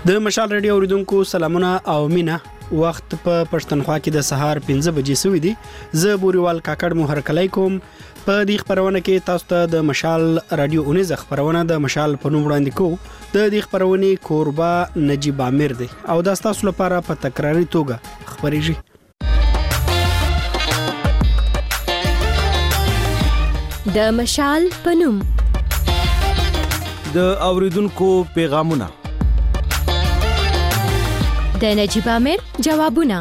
د مشال رادیو اوریدونکو سلامونه او مینا. وخت په پښتونخوا کې د سهار 5 بجې سوي دي. زه بوريوال کاکړ مو هرکلی کوم. په دې خبرونه کې تاسو ته د مشال رادیو اونیز خبرونه د مشال په نوم وړاندې کوو. د دې خبرونې کوربه نجیب عامر دی او دا تاسو لپاره په تکراری توګه خبرېږي. د مشال په نوم د اوریدونکو پیغامونه، د نجیب عامر جوابونه.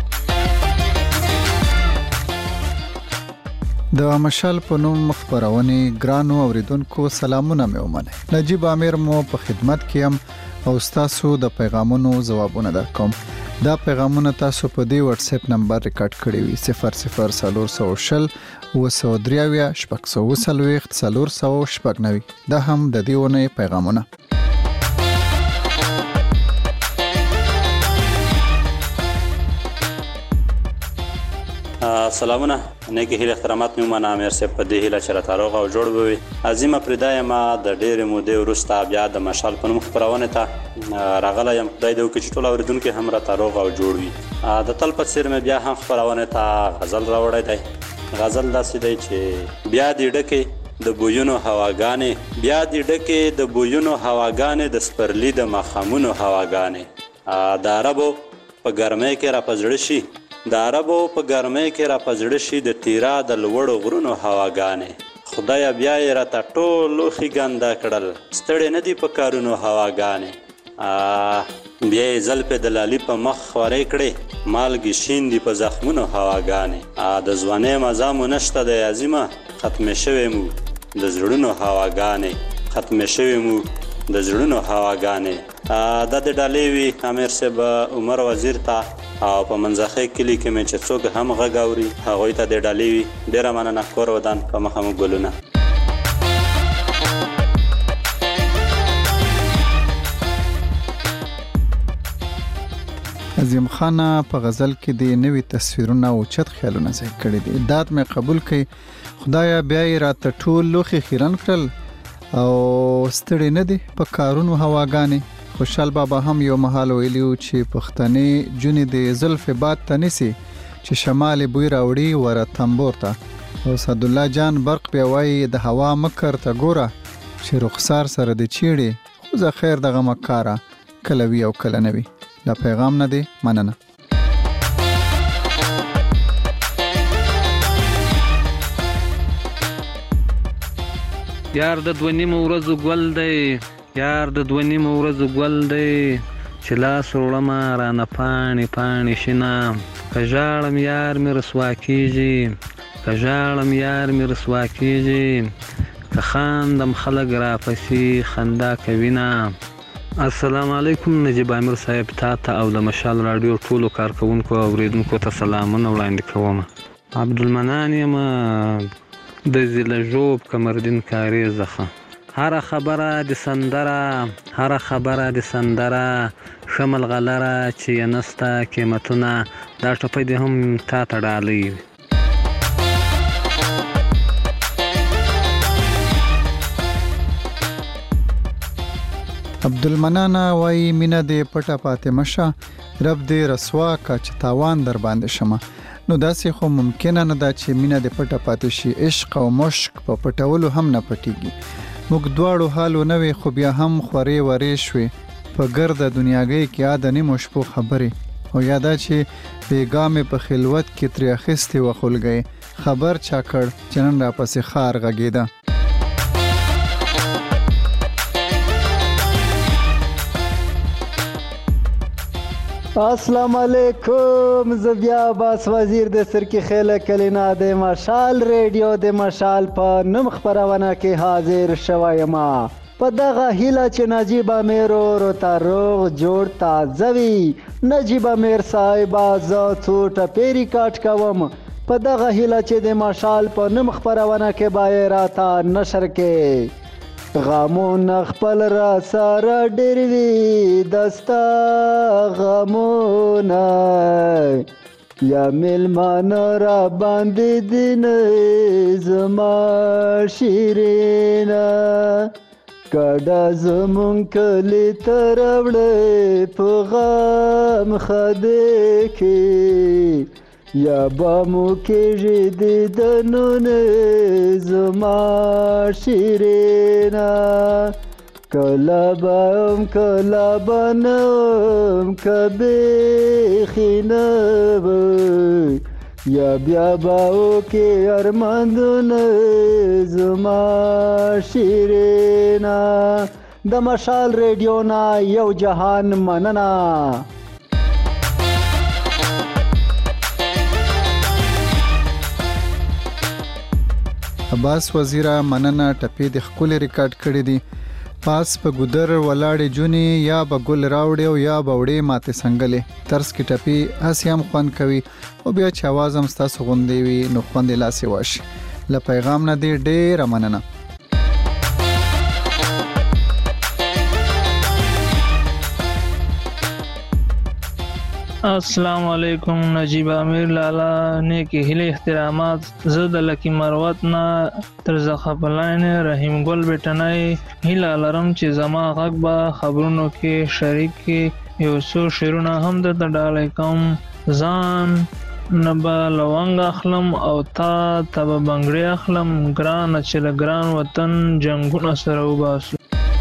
د مشال په نوم خبرونه ګرانو اوریدونکو سلامونه مې ومنه. نجیب عامر مو په خدمت کې هم او تاسو د پیغامونو جوابونه درکوم. دا پیغامونه تاسو په دې واتس اپ نمبر ریکارډ کړی وي 0040 وسودریاویا شپږ سلويخت 490. دا هم د دیونه پیغامونه. سلامونه، نیکی هیله احترامات مې ومنه. امیر صاحب په دې هیله چې راته روغ او جوړ به وي. عظیمه پرېدا یم د ډېرې مودې وروسته بیا د مشال په نوم خپرونې ته راغلی یم. خدای دې وکړي چې ټول اورېدونکي هم راته روغ او جوړ وي. د تل په څېر مې بیا هم خپرونې ته غزل راوړی دی. غزل داسې دی چې بیا دې ډکې د بویونو هواګانې، بیا دې ډکې د بویونو هواګانې، د سپرلي د ماښامونو هواګانې. د عربو په ګرمۍ کې راپزړه شي، د عربو په ګرمۍ کې راپزړه شي د تیرا د لوړو غرونو هواګانې. خدای بیا یې راته ټول لوښي ګنده کړل، ستړې نه دي په کارونو هواګانې. بیا یې زلفې د لالي په مخ خورې کړې، مالګې شین دي په زخمونو هواګانې. د ځوانۍ مزه مو نشته دی عظیمه، ختمې شوې مو د زړونو هواګانې، ختمې شوې مو د زړونو هواګانې. دا د ډالۍ وي امیر صاحب عمر وزیر ته او په منځخې کلي کې مې چې څوک هم غږ اوري هغوی ته د ډالۍ وي. ډېره مننه. کور ودان په مخه مو ګلونه. عظیم خان په غزل کې د نوې تصویرونه او چت خیالونه ځای کړی دي. داد مې قبول کړي، خدایا بیا یې راته ټول لوښي خیرن کړل او ستړي نه دي په کارونو هواګانې. خوشحال بابا هم یو محال ویلیو چې پښتنې جونې د زلف باد ته نیسي چې شمال بوی راوړي وره تنبور ته. او سعد الله جان برق بیا وایي د هوا مکر ته ګوره چې رخسار سره د چیړي خو زه خیر دغه مکاره کله وي او کله نه وي. دا پیغام نه دی. مننه. یار د دوه نیمو ورځو ګل دی، یار د دوه نیمو ورځو ګل دی، چې لاس وړمه رانه پاڼې پاڼې شینه. که ژاړم یار مې رسوا کېږي، که ژاړم یار مې رسوا کېږي، که خاندم خلک راپسې خندا کوینه. السلام علیکم نجیب عامر صاحب، تا ته او د مشال راډیو ټولو کارکوونکو او اوریدونکو ته سلامونه وړاندې کوم. عبدالمنان یم د زیلژوب کمردین کاریز څخه. هر خبره د سندره، هر خبره د سندره، شمل غلره چې یې نسته قیمتونه. دا ټپی دې هم تا ته ډالۍ وي. عبدالمنان وای مینا دې پټه پاتې مشه، رب دې رسوا کا چې تاوان در باندې شمه. نو داسې خو ممکنه نه ده چې مینا دې پټه پاتې شي. عشق او مشک په پټولو هم نه پټیږي. موږ دواړو حالو نه وي خو بیا هم خورې ورې شوې په ګرده دنیاګۍ کې یاد نیمو شپو خبرې. او یادا چې بیګامې په خلوت کې ترې اخیستې وه خولګۍ، خبر چا کړ چې نن راپسې خار غږېده. السلام علیکم. زبیا باس وزیر د سرکی خیله کلینا د مشال ریډیو د مشال په نوم خبرونه کې حاضر شوایم په دغه هیله چې نجیب عامر ورته روغ جوړ تازه وي. نجیب عامر صاحب زه څو ټپې ریکارډ کوم په دغه هیله چې د مشال په نوم خبرونه کې باید راته نشر کې. غمونه خپل را سره ډېر وي دستا غمونه، یا میلمانه را باندې دین زما شیرینه. کډه زمون کلی ته راوړې په غم خدې کې یا به مو کېږي دیدنونه زما شیرینا کله به هم کله به نه وم که بیخي نه وی یا بیا به وکې ارمانونه زما شیرینا د مشال ریډیو نه یو جهان مننه. عباس وزیره مننه. ټپې د ښکلې ریکارډ کړې دي. پاس په ګودر ولاړې جونې یا به ګل راوړې او یا به وړې ماتې څنګلې. طرز کې ټپې هسې هم خوند کوي او بیا چې اواز هم ستاسو غوندې وي نو خوند یې لاسې واشي. له پیغام نه دې ډېره مننه. السلام علیکم. نجیب امیر لالا نیکی هیله احترامات. زه د لکی مروت نه تر زخپلاین رحیم ګل بیٹنای هیله لرم چې زما غږ به خبرونو کې شریک کې یو څو شعرونه هم د ډالۍ کوم. ځان نه به لونګ اخلم او تا ته به بنګړی اخلم ګرانه چې له ګران وطن جنګونه سره وباسو.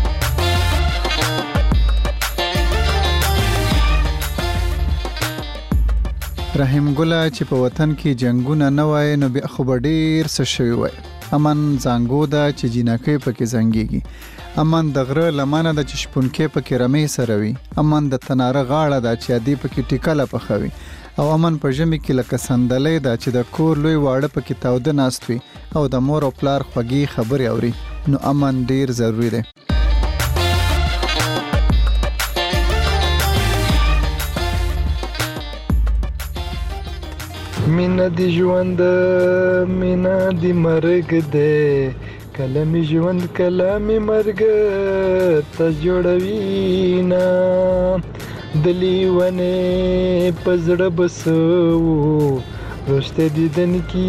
رحیم ګله چې په وطن کې جنگونه نه وای نو بیا خو به ډېر څه شوي وای. امن زانګو ده چې جینکۍ پکې زنګېږي. امن د غره لمنه ده چې شپونکې پکې رمې سره وي. امن د تناره غاړه ده چې ادې پکې ټیکله پخوي. او امن په ژمي کې لکه صندلۍ ده چې د کور لوی واړه پکې تاوده ناست وي او د مور او پلار خوږې خبرې اوري. نو امن ډېر ضروري دی. مینا دی ژوند مینا دی مرګ دی کله می ژوند کله می مرګ ته جوړوي نا دلی ونه پزړه بسو رشته دیدن کی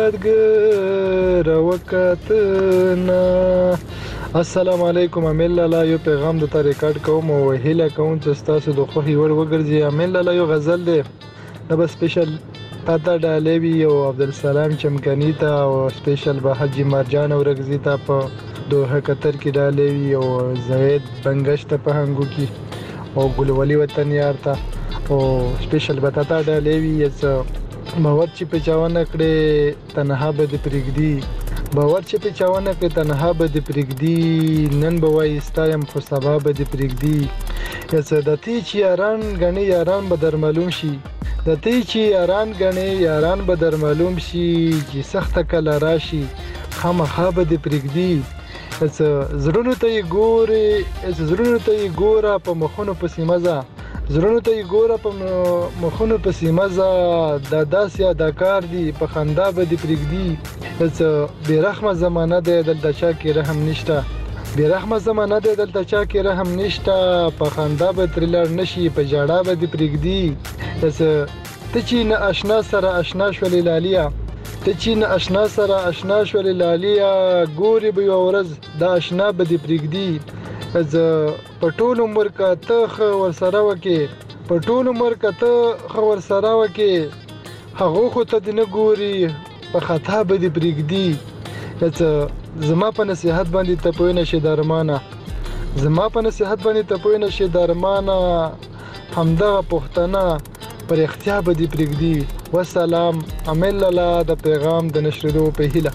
کارګر وکات نا. السلام علیکم. امیل لالا یو پیغام د تا ریکارډ کوم او هیله کوم چې تاسو د خوښي وړ وګرځي. امیل لالا یو غزل دی د بس سپیشل تاته ډالوي او عبدالسلام چمکنی ته او سپیشل به حجی مرجان اورګزی ته په دوحه قطر کې ډالوي او زید بنگش ته په هنګو کې او ګلولی وطن یار ته او سپیشل به تاته ډالوي یس باور چې په چاونه کړې تنها به د پرګدي باور چې په چاونه کې تنها به د پرګدي نن به وای استایم خو سبا به د پرګدي یس د تی چې یاران غني یاران به در معلوم شي د تی چې یاران غني یاران به در معلوم شي چې سخت کله راشي خامخا به د پرګدي یس زړونو ته ګوري یس زړونو ته ګوره په مخونو پسې مزه زړونو ته ګوره په مخونو پسې مزه دا داس یا دا کار دی په خندا به د پرګدي یس بیرحمه زمانه ده دلته چا کې رحم نشته بیرحمه زمانه ده دلته چا کې رحم نشته په خندا به ترلر نشي په جاړه به د پرګدي یس ته چې نه آشنا سره آشنا شولې لالیا ته چې نه آشنا سره آشنا شولې لالیا ګوري به یو ورځ دا آشنا به د پرګدي از په ټول عمر کا ته ور سره وکي په ټول عمر کا ته ور سره وکي هغه خو ته نه ګوري په خطا به د پرګدي از زما په نصيحت باندې ته پوه نشي درمانه زما په نصيحت باندې ته پوه نشي درمانه همدغه پښتنه پر اختیار به د پرګدي. والسلام. امیل لالا د پیغام د نشریدو په هیله.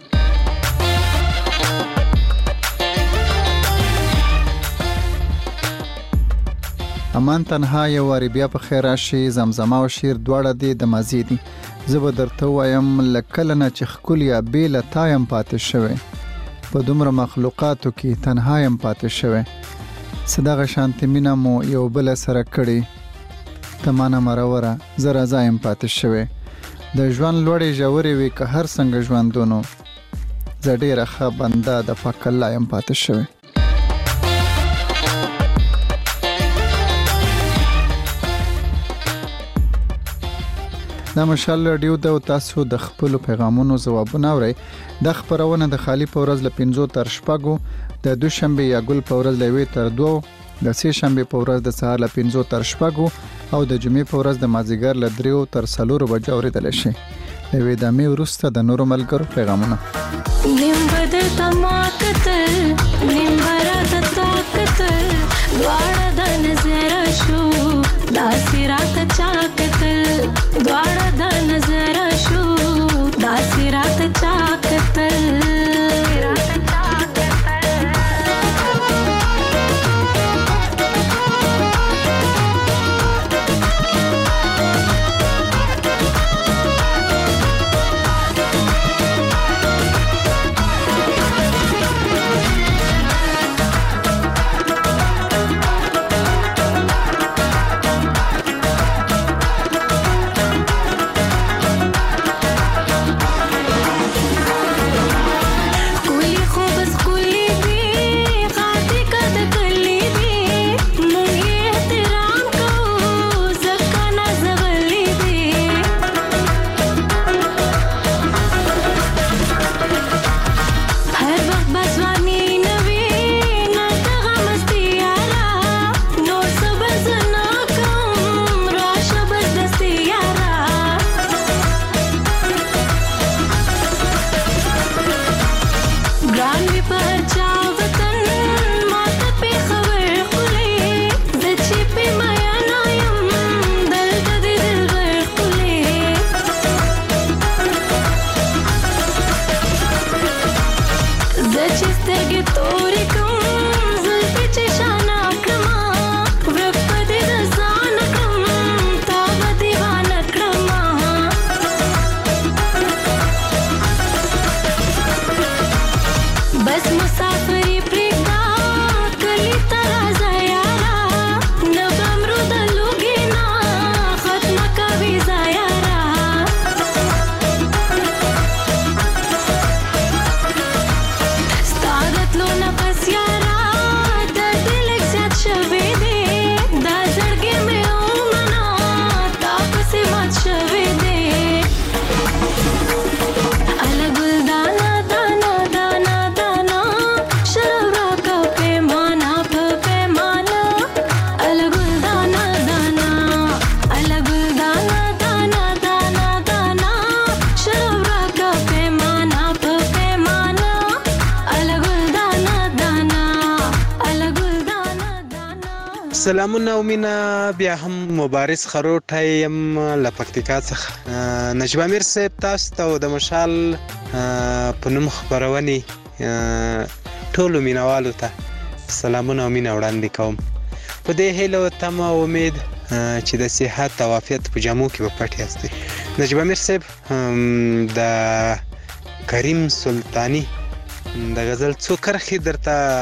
امان تنها یو واری بیا په خیر راشي. زمزمه او شیر دواړه دي د مازی دي. زه به درته وایم لکله نه چې ښکل یا بیله تایم پاتې شوی په دومره مخلوقاتو کې تنها یم پاتې شوی صدغه شانتي مینه مو یو بل سره کړي تمانه مروره زه راځه یم پاتې شوی د ژوند لوړې ژورې وي که هر څنګه ژوندونو زه ډېره ښه بنده د پاک الله یم پاتې شوی. دا مشال رادیو د تاسو د خپل پیغامونو ځوابونه اورئ. د خبرونه د خالی په ورځ ل 5 تر شپږو، د دوشنبه یا ګل په ورځ ل 1 تر 2، د سه شنبه په ورځ د سهار ل 5 تر شپږو او د جمعې په ورځ د مازیګر ل 3 تر 4 بجې اوریدل شي. د وېدامې وروسته د نورو ملګرو پیغامونه. نیم بدل تماکت نیم برات طاقت دواړه د نظر شو داسې راته چاکت دواړه د نظر شو داسې راته چاکت سلامونه او مینا بیا هم مبارز خروټی یم له پکتیکا څخه. نجیب امیر صاحب تاسو ته د مشال په نوم خبرونې ټولو مینوالو ته سلامونه او مینا وړاندې کوم په دې هیله او تمه او امید چې د صحت او عافیت په جامو کې به پټ یاستئ. نجیب امیر صاحب د کریم سلطانی د غزل څو کرښې درته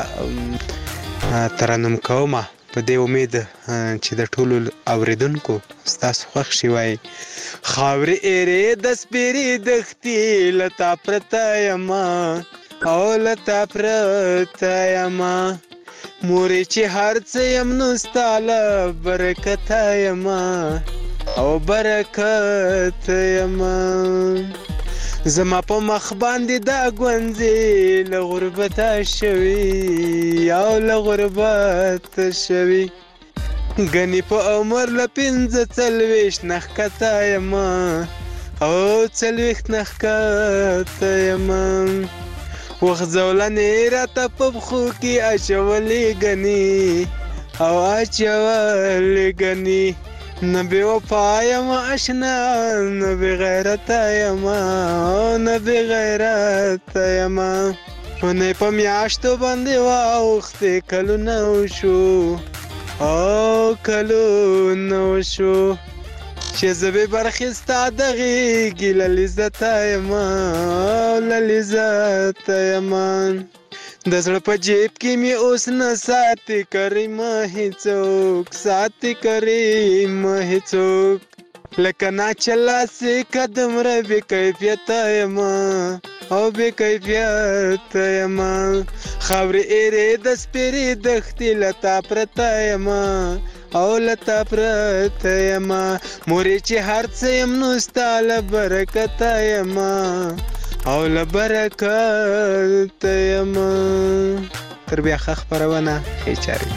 ترنم کومه په دې امید چې د ټولو اوریدونکو ستاسو خوښ شي. وایي خاورې ایرې د سپېرې دښتې لتا پرته یمه او لتا پرته یمه مورې چې هر څه یم نو ستا له برکته یمه او برکت یمه زما په مخ باندې دا ګونځې له غربته شوي او له غربت شوي ګنې په عمر له 45 نښکته یمه او 40 نښکته یمه وخت زولنې راته په پښو کې اچولې ګنې او اچولې ګنې نه بې وفا یم اشنا نه بې غیرته یم نه بې غیرته یم اونۍ په میاشتو باندې واوښتې کلونه وشو او کلونه وشو چې زه بې برخې ستا د غېږې له لذته یم له لذته یم د زړه په جیب کې مې اوس نه ساتي کریمه هیڅوک ساتي کریمه هیڅوک لکه ناچله سکه دومره بې کیفیته یم او بې کیفیته یم خاورې ایرې د سپېرې دښتې له تا پرته یم او لتا پرته یما مورې چې هر څه یم نو ستا له برکته یما او له برکته یما. تر بیا ښه خپرونه ښې چارې.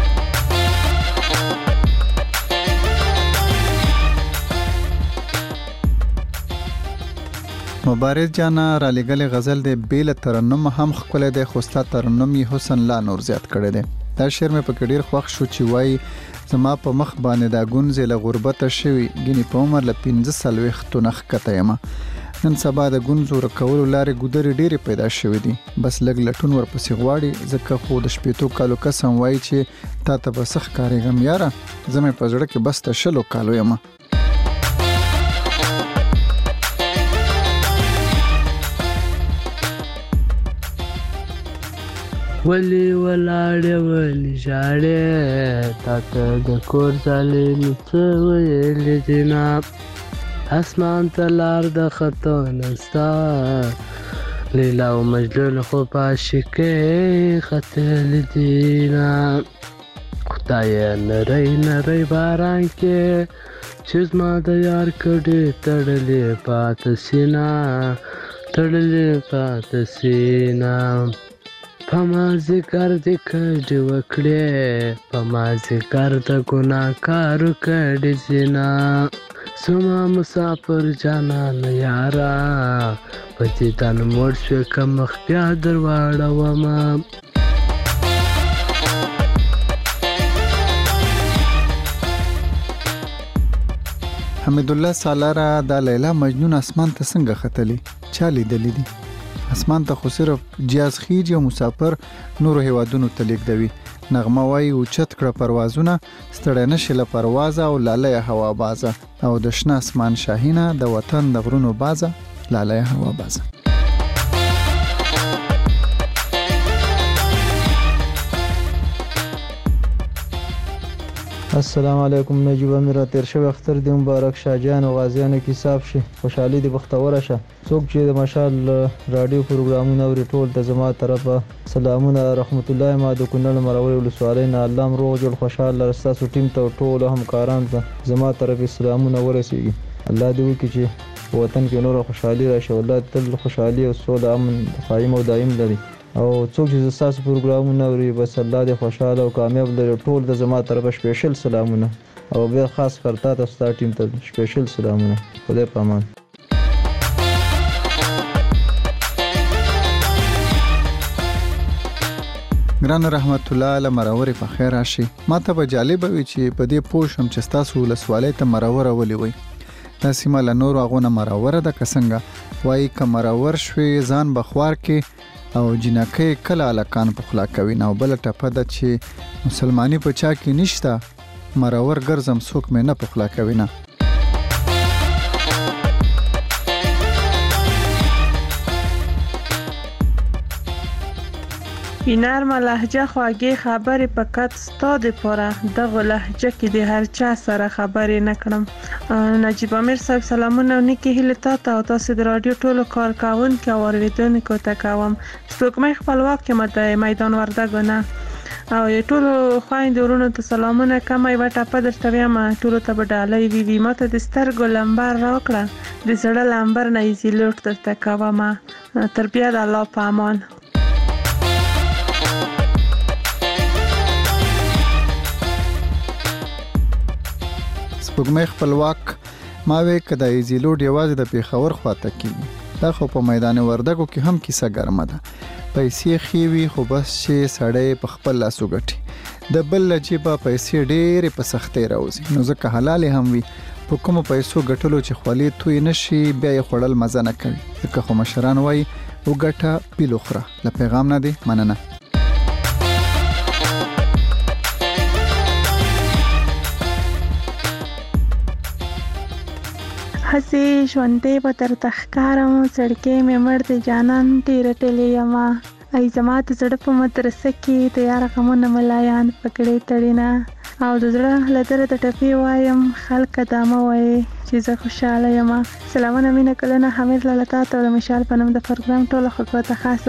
مبارز جانا را لګلې غزل د بیل ترنم هم خپل د خوستا ترنم یې حسن لا نور زیات کړی دی. دا شعر مې په ډیر خوښ شو چې وای زما په مخ باندې دا ګونځ له غربت شوی ګنې په عمر ل 15 وختو نخ کته یم. نن سبا د ګونځو رکول لارې ګودري ډېری پیدا شوې دي. بس لګ لټون ورپسې غواړي ځکه خو د شپېتو کالو قسم وای چې تا ته به سخت کارېږم یاره زمې په زړه کې بس ته 20 کالو یم. ولی ولاړې ولی ژاړې تا ته د کور ځالې نو څه ویلې دي نه اسمان ته لار د خطو نستا لیلا او مجنون خو په عاشقۍ ختلې دي نه خدایه نری نری باران کې چې زما د یار کډې تړلې پاته سینه تړلې پاته سینه په مازدیګر دې کډې وکړې په مازدیګر د ګناهکارو کډې زینا زما مسافر جانان یارا په دیدن مړ شوې که مخ بیا در واړومه. حمید الله سالاره دا لیلا مجنون اسمان ته څنګه ختلی چا لیدلی دي؟ اسمان ته خو صرف جیاز خیج او مسافر نور هیوادونو ته لیږدوي. نغمه وای او چت کړه پروازونه ستړی نشي له پروازه او لاله هوا بازه او د شنه اسمان شاهینه د وطن د غرونو بازه لاله هوا بازه. السلام علیکم. نجیب امیر تیر شوی اختر دی مبارک شاهجان او غازیانو کې صاحب شي خوشحالي دی بختوره شه. څوک چې د مشال رادیو پروګرامونه اوري ټول ته زما طرفه سلامونه رحمت الله. ما د کونړ مروري ولسوالۍ نه الله روغ جوړ خوشاله رستاسو ټیم ته ټول همکاران ته زما طرفه سلامونه ورسیږي. الله دې وکړي چې وطن کې نور خوشحالي راشي. الله تل خوشحالي او سوله امن قائم او دائم لري. او څوک چې تاسو پروګرامونه اوري بس الله دې خوشاله او کامیاب لري. ټول د زما طرفه سپیشل سلامونه او بیا خاص کرتا تاسو ته ټیم ته سپیشل سلامونه. خدای په امان. ګران رحمت الله علی مرور په خیر راشي. ما ته به جالب وي چې په دې پوښم چې تاسو ولسوالۍ ته مرور ولي وي. دا سیمه له نور غونه مرور ده کسنګه وای ک مرور شوي ځان بخوار کې او جنکه کله الکان په خلا کوي نو بل ټپه ده چې مسلمانی په چا کې نشته مرور ګرځم څوک مې نه په خلا کوي نه. نرمه لهجه خواږې خبرې فقط ستا د پاره دغه لهجه کې د هر چا سره خبرې نکړم. نجیب امیر صاحب سلامونه نیکی هیله تاسو او تاسو د رادیو ټولو کارکونکو او اوریدونکو ته کوم. سپوږمۍ خپلواک کې مده میدان وردګونه او ټولو خويندو ورونو ته سلامونه. کمه یو ټاپه درته وایم ټولو ته بدالۍ وی ماته د سترګو لمبر راکړه د زړه لمبر نه یې لوټ درته کوم. تر بیا د الله په امان. سپوږمۍ خپلواک ماوي کدا ایزیلوډ یوازې د پیښور خواته کیږي. دا خو په میدان وردګو کې هم کیسه ګرمه ده. پیسې خېوي خو بس چې سړی په خپل لاسو ګټي د بل لجيبه پیسې ډېرې په سختۍ راوځي نو ځکه حلال هم وي. په کوم پیسو ګټلو چې خولي توي نشي بیا یې خړل مزه نه کوي. ځکه خو مشران وای وګټه پیلوخره. ل پیغام نه دی مننه. هسې ژوندې به درته ښکارم زړګی مې مړ دی جانان ډېره ټلې یمه. ای زما د زړه په مدرسه کې د یار غمونه ملایان پکړې تړینه او د زړه له درده ټپې وایم خلکه دا مه وایې چې زه خوشحاله یم. سلامونه مینه کلونه حمید لاله تا ته د مشال په نوم د پروګرام ټولو خلکو ته خاصه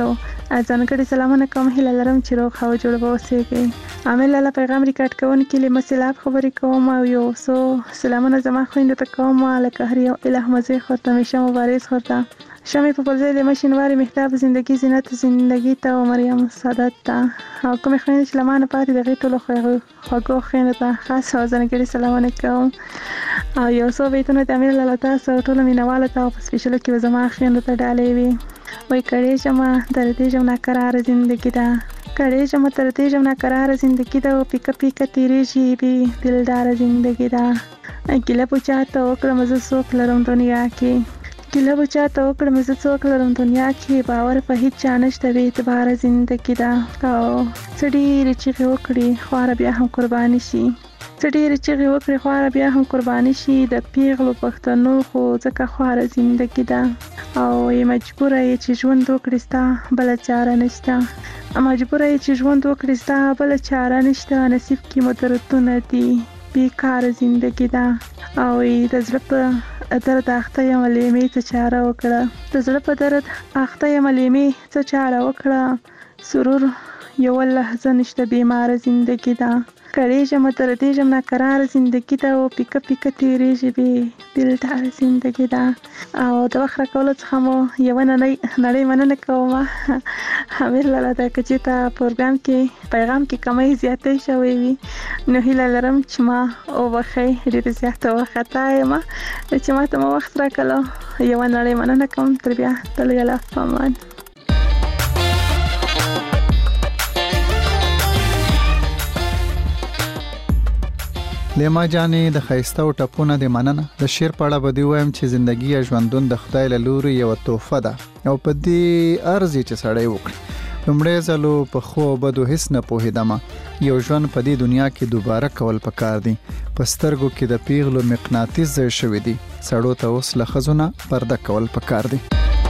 ځانګړي سلامونه کوم هیله لرم چې روغ او جوړ به اوسئ. عامل لاله پیغام ریکارډ کوونکي له مسلاب خبرې کوم او یو څو سلامونه زما خویندو ته کوم لکه هر یو اله مزه خورته میشه مبارز خورته شمع په پرځای د مشینواري مهتاب زندگی زینت زندگی ته او مریم سعادت ته او کوم خویندې چې لمانه پاتې د غیټو له خوږو خویندو ته خاص او ځانګړي سلامونه کوم او یو څو بیتونه د امیر لاله تاسو ټول مینوالو ته په سپیشل کې زما خویندو ته ډالې وي. وای کړي شمه در دې جام ناقرار زندگی ده کړي شمه تر دې جام ناقرار زندگی ده او پیکا پیکا تیری شي بي دلدار زندگی ده ګله پوچاته وکړم زه څوک لرم دنیا کې ګله پوچاته وکړم زه څوک لرم دنیا کې باور په هیڅ چا نشته بې اعتباره زندگی ده او څه ډېرې چیغې وکړي خواره بیا هم قرباني شي څه ډېرې چیغې وکړي خواره بیا هم قرباني شي د پیغلو پښتنو خو ځکه خواره زندگی ده او مجبوره یې چې ژوند وکړي ستا بله چاره نشته مجبوره یې چې ژوند وکړي ستا بله چاره نشته نصیب کې مو دردونه دي بیکاره زندگی ده او د زړه په درد اخته یم لیمې څه چاره وکړه د زړه په درد اخته یم لیمې څه چاره وکړه سرور یو لحظه نشته بیماره زندگی ده کړي ژم تر دې ژم ناقرار زندگی ده او پیکا پیکا تیریږي بې دلدار زندگی ده او د وخت راکولو څخه مو یوه نړۍ مننه کوم امیر لاله ته که چېرته پروګرام کې پیغام کې کمی زیاتې شوی وي نو هیله لرم چې ما وبښئ ډېرې زیاته وارخطا یم چې ما ته مو وخت راکړلو یوه نړۍ مننه کوم تر بیا تل یاله په امان. لیما جانې د ښایسته او ټپونه د مننه د شعر په اړه به دې وایم چې زندګي یا ژوندون د خدای له لوري یوه تحفه ده او په دې عرض چې سړی وکړي لومړی ځلو په ښو او بدو هیڅ نه پوهېدمه یو ژوند په دې دنیا کې دوباره کول پکار دي په سترګو کې د پیغلو مقناطیس ځای شوي دي سړو ته اوس له ښځو نه پرده کول پکار دي.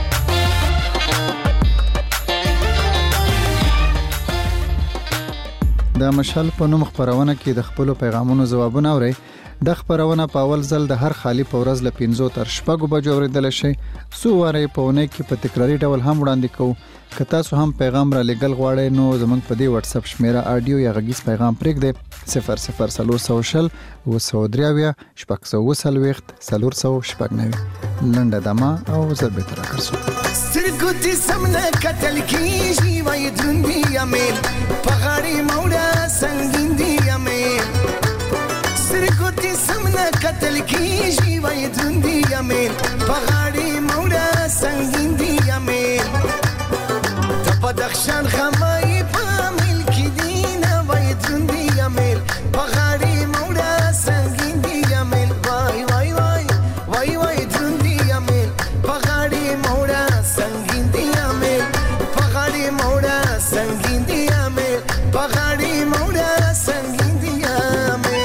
د مشال په نوم خبرونه کې د خپل پیغامونو ځوابونه اوري د خبرونه په اول ځل د هر خالی په ورځ له 15 تر 6 بجو اوریدل شي سو واره په ونه کې په تکراری ډول هم وړاندې کوو که تاسو هم پیغام را لګل غواړئ نو زموږ په دې واتس اپ شمیره اډیو یا غږیز پیغام پرېږدئ 00 وسودریاویا شپږ لنډه دمه او ضربه تر کرسو سترګو دې سمنه کتل کیږي وای دروندي امیل پغاړي موړه سنگین دی امیل سترګو دې سمنه کتل کیږي وای دروندي امیل پغاړي موړه سنگین دی امیل ته بدخشان خمای په مل کې دی نه وای دروندي امیل پغاړي موړه سنگین دی امیل وای وای وای وای وای دروندي امیل پغاړي موړه سنگین دی امیل پغاړي موړه سنگین دی امیل پغاړي موړه سنگین دی امیل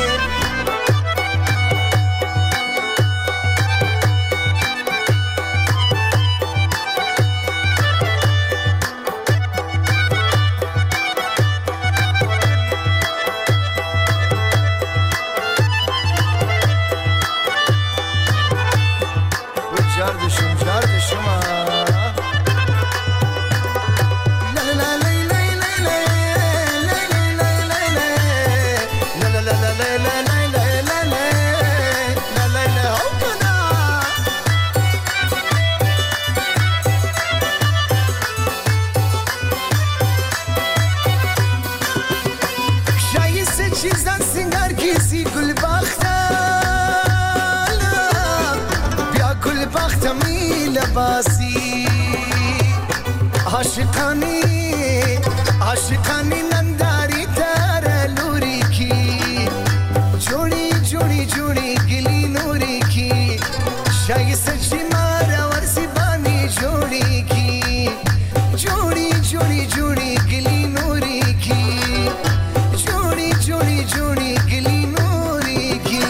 عاشقانی ننداری تر لوری کی جوڑی جوڑی جوڑی گلی نوری کی شای سچی مارا ورسی بانی جوڑی کی جوڑی جوڑی جوڑی گلی نوری کی جوڑی جوڑی جوڑی گلی نوری کی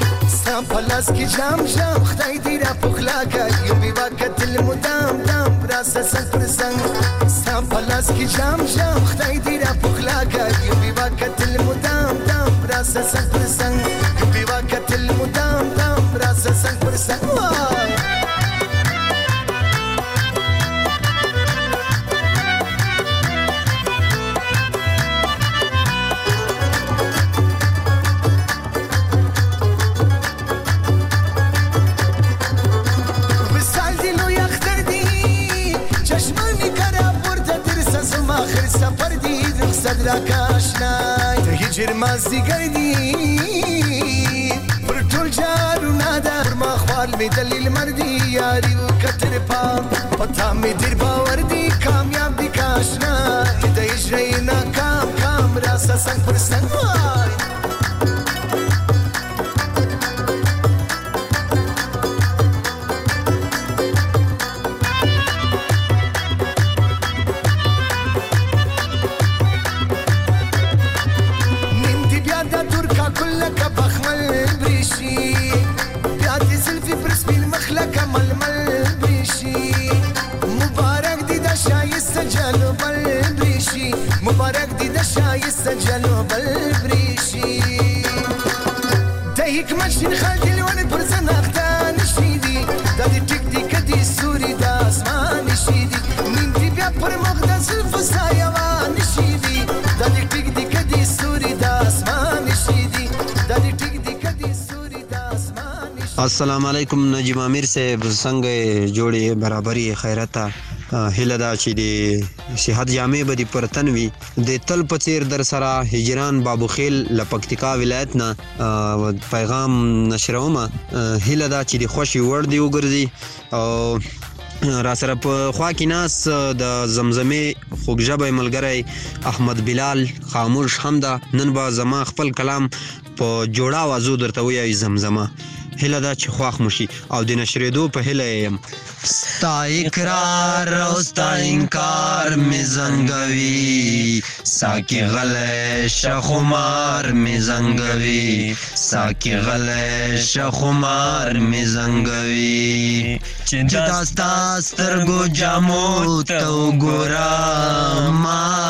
پلاس کی جام جام خدای دې را پخلا کا یو بي وخت المدام دام راسه څنګ پر څنګ ستا په لاس کې جام جام خدای دې را پخلا کړي بیوا کتل مدام دام راسه څنګ پر څنګ بیوا کتل مدام دام راسه څنګ پر څنګ سفر دی رخصت را کاشنای ته هجر مازدیګر دی پر ټول جارونه ده پر ما خوال می دلیل مردی یاری وکتر پام پتا می دیر باور دی کامیاب دی کاشنا د هجرې ناکام کام راسه څنګ پر څنګ وای مبارک دی د شایسته جلو بل بریشي د حکمت شین خال دی لون پر زناخته نشي دي د دې ټیک دی کدي سوري د اسمان نشي دي نن دی بیا پر مقدس الفسایا نشي دي د دې ټیک دی کدي سوري د اسمان نشي دي د دې ټیک دی کدي سوري د اسمان نشي السلام علیکم نجیب امیر صاحب څنګه جوړي برابرۍ خیرته هله دا چې د صحت جامع به د پرتن وي د تل په څیر در سره هجران بابو خیل لپکتیکا ولایت نه پیغام نشرومه هله دا چې د خوشي ور دی وګرځي او را سره په خوا کې ناس د زمزمې خوږژبه ملګری احمد بلال خاموش هم ده نن به زما خپل کلام په جوړه وازو درته وایي زمزمه هله دا چې خواخ مشي او د نشریدو په هله یم ستا اقرار او ستا انکار می زنګوي ساکي غلې شخمار می زنګوي ساکي غلې شخمار می زنګوي چې داستا سترګو جامو ته وګورم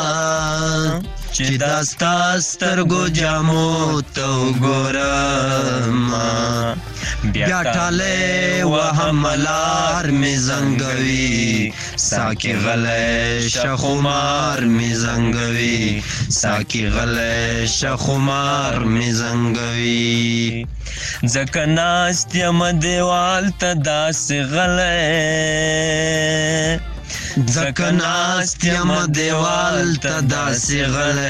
چې داستا سترګو جامو ته وګورم بیا ټاله وهملار می زنګوي ساکي غلې شخمار می زنګوي ساکي غلې شخمار می زنګوي ځکه ناست یم دیوال ته داسې غلې ځکه ناست یم دیوال ته داسې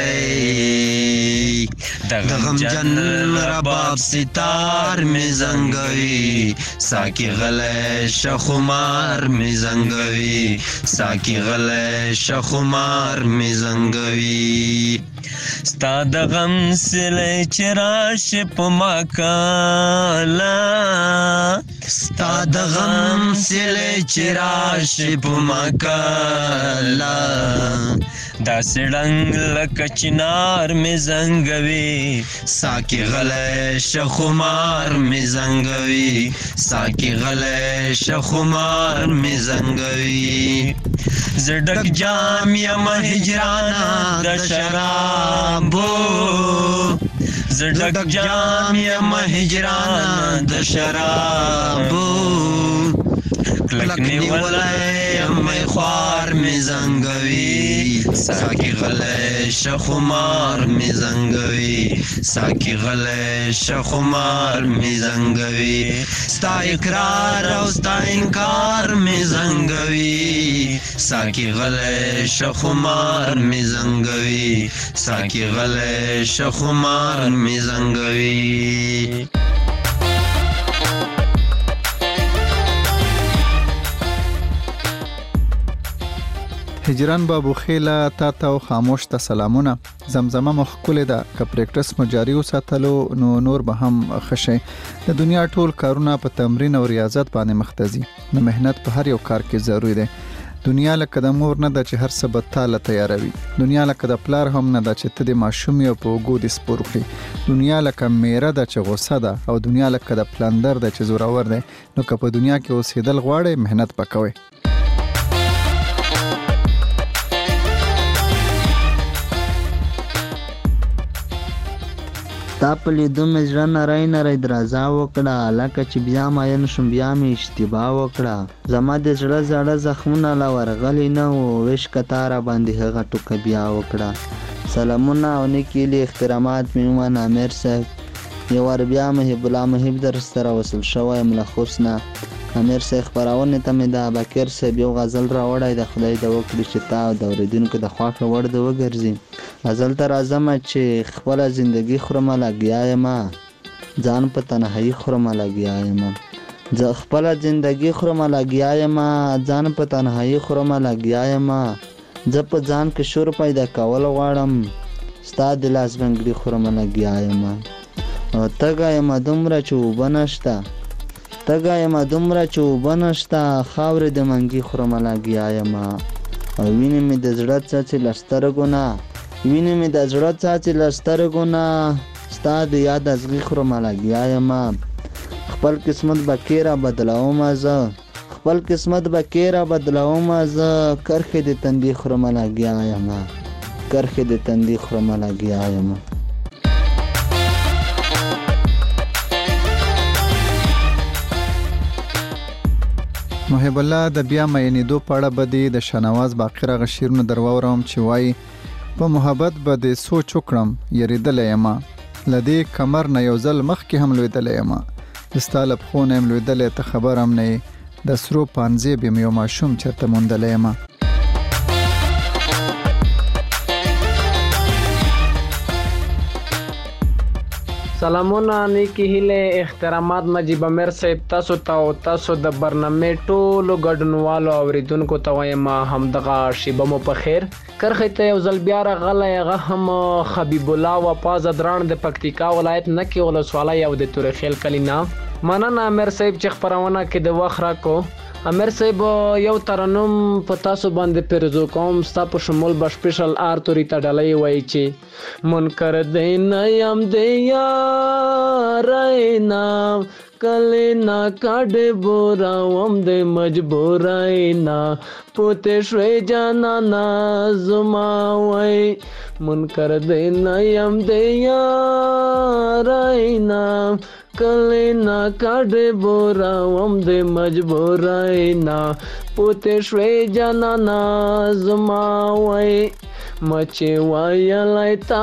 غلی د غمجن رباب ستار می زنګوي ساکي غلی شخمار می زنګوي ساکي غلی شخمار می زنګوي ستا د غم سلی چې راشي په ما کاله ستا د غم سلی چې راشي په ما کاله داسې ړنګ لکه چنار مې زنګوي ساکي غلی شخمار مې زنګوي ساکي غلی شخمار مې زنګوي زه ډک جام یم هجرانه د شرابو زه ډک جام یم هجرانه د شرابو کلک نیولی می خوار می زنګوي ساکي غلی شخمار می زنګوي ساکي غلی شخمار می زنګوي ستا اقرار او ستا انکار می زنګوي ساکي غلی شخمار می زنګوي ساکي غلی شخمار می زنګوي هجران بابو خیله تا او خاموش ته سلامونه زمزمه مخکوله ده که پریکټس مو جاری وساتلو نو نور به هم خشه د دنیا ټول کارونه په تمرین او ریاضت باندې مختزي نو مهنت په هر یو کار کې ضروری ده دنیا لکه د مور نه ده چې هر څه به تاله تیاروي دنیا لکه د پلار هم نه ده چې ته د ماشوم یو په وګو د سپورخي دنیا لکه میره ده چې غوسه ده او دنیا لکه د پلندر ده چې زورور ده نو که په دنیا کې اوسېدل غواړې مهنت وکوي ستا په لیدو مې زړه نری نری درزا وکړه، لکه چې بیا ماین شوم بیا مې اشتباه وکړه. زما د زړه زړه زخمونه لا ورغلي نه وو، وشکه تا را باندې هغه ټوکه بیا وکړه. سلامونه او نیکې هیلې احترامات مې ومنه امیر صاحب. یو وار بیا محب الله محب در سره وصل شوی یم له خوست نه. امیر صاحب خپرونې ته مې د بکر صاحب یو غزل راوړی د خدای د وکړي چې تا د اورېدونکو د خوښه وړ د وګرځي. غزل ته راځمه چې خپله زندګي خورمه لګیا یمه، ځان په تنهایي خورمه لګیا یمه. زه خپله زندګي خورمه لګیا یمه، ځان په تنهایي خورمه لګیا یمه. زه په ځان کې شور پیدا کول غواړم، ستا د لاس بنګړي خورمه لګیا یمه. تږی یمه دومره چې اوبه نشته، تږی یمه دومره چې اوبه نشته، خاورې د منګي خورمه لګیا یمه. او وینې مې د زړه څاڅي له سترګو نه، وینې مې د زړه څاڅي له سترګو نه، ستا د یاد ازغي خورمه لګیا یمه. خپل قسمت به کې را بدلومه زه، خپل قسمت به کې را بدلومه زه. کرښې د تندي خورمه لګیا یمه، کرښې د تندي خورمه لګیا یمه. محب الله د بیا مینېدو په اړه به دې د شاهنواز باقر هغه شعرونه در واورم چې وایي په محبت به دې سوچ وکړم یریدلی یمه، له دې کمر نه یو ځل مخکې هم لوېدلی یمه. ستا له پښو نه یم لوېدلی ته خبر هم نه یې، د سرو پانځیب یم یو ماشوم چېرته موندلی یمه. سلامونه نیکی هیله احترامات نجیب امیر صاحب تاسو ته او تاسو د برنامې ټولو ګډونوالو اوریدونکو ته وایم همدغه شیبه مو په خیر. کرخې ته یو ځل بیا راغلی هغه هم حبیب الله وپازه دران د پکتیکا ولایت نکې ولسوالۍ او د تورخیل کلي نه. مننه امیر صاحب چې خپرونه کې د وخت راکو. امیر صاحب یو ترنم په تاسو باندې پیرزو کوم، ستا په شمول به سپیشل آر توري ته ډالۍ وایي چې منکر دی نه یم دی یاری نه، کلی نه کاډې بوراوم دی مجبوری نه، پوتې شوی جانانا زما وای. منکر دی نه یم دی یاری نه، کلی نا کاډې بوراوم د مجبوری نه، پوتې شوی جانانا زما وای. مچې وایلی تا